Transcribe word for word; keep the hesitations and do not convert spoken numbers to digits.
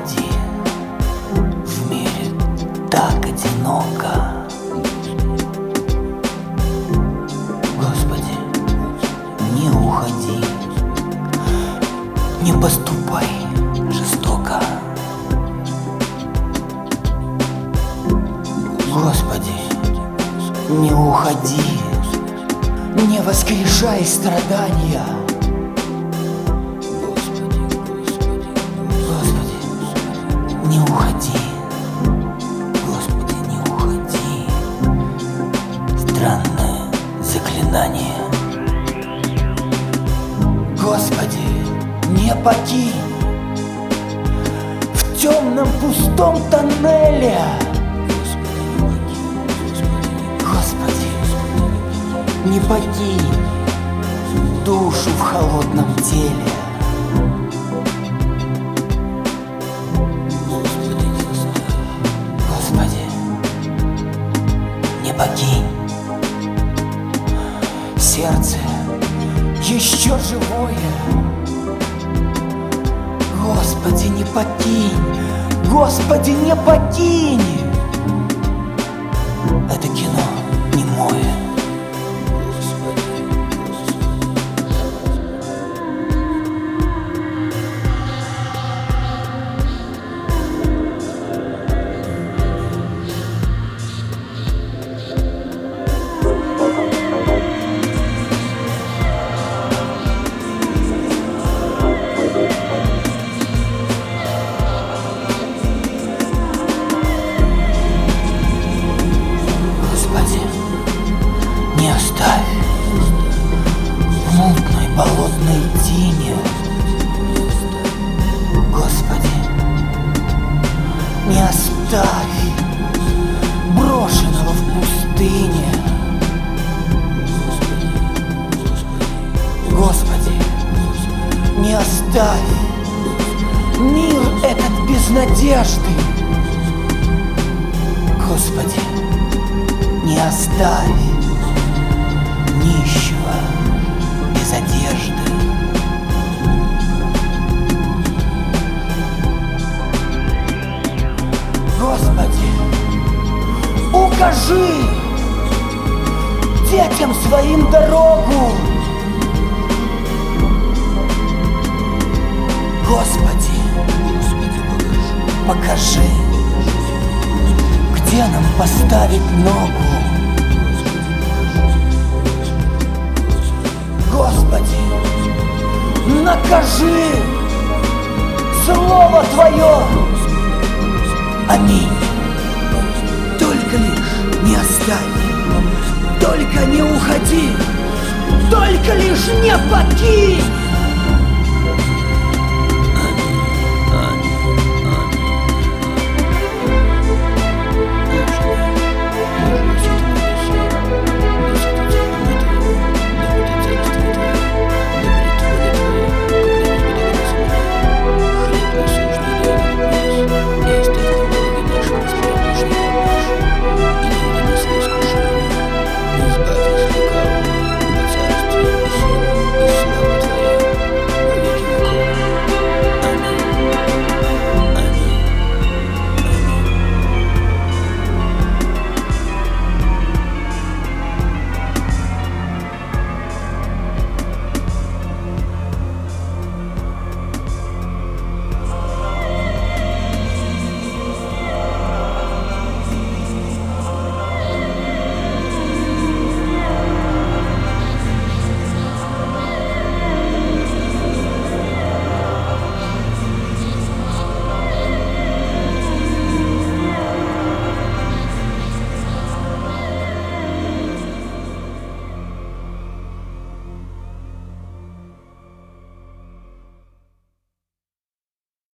уходи, в мире так одиноко. Господи, не уходи, не поступай жестоко. Господи, не уходи, не воскрешай страдания. Господи, не уходи, Господи, не уходи. Странное заклинание. Господи, не покинь в темном пустом тоннеле. Господи, не покинь душу в холодном теле. Господи, не покинь сердце еще живое. Господи, не покинь, Господи, не покинь. Это кино немое. Не оставь в мутной болотной тени. Господи, не оставь брошенного в пустыне. Господи, не оставь мир этот без надежды. Господи, не оставь нищего без одежды. Господи, укажи детям своим дорогу. Господи, покажи, где нам поставить ногу. Господи, накажи слово Твое. Аминь. Только лишь не оставь, только не уходи, только лишь не покинь.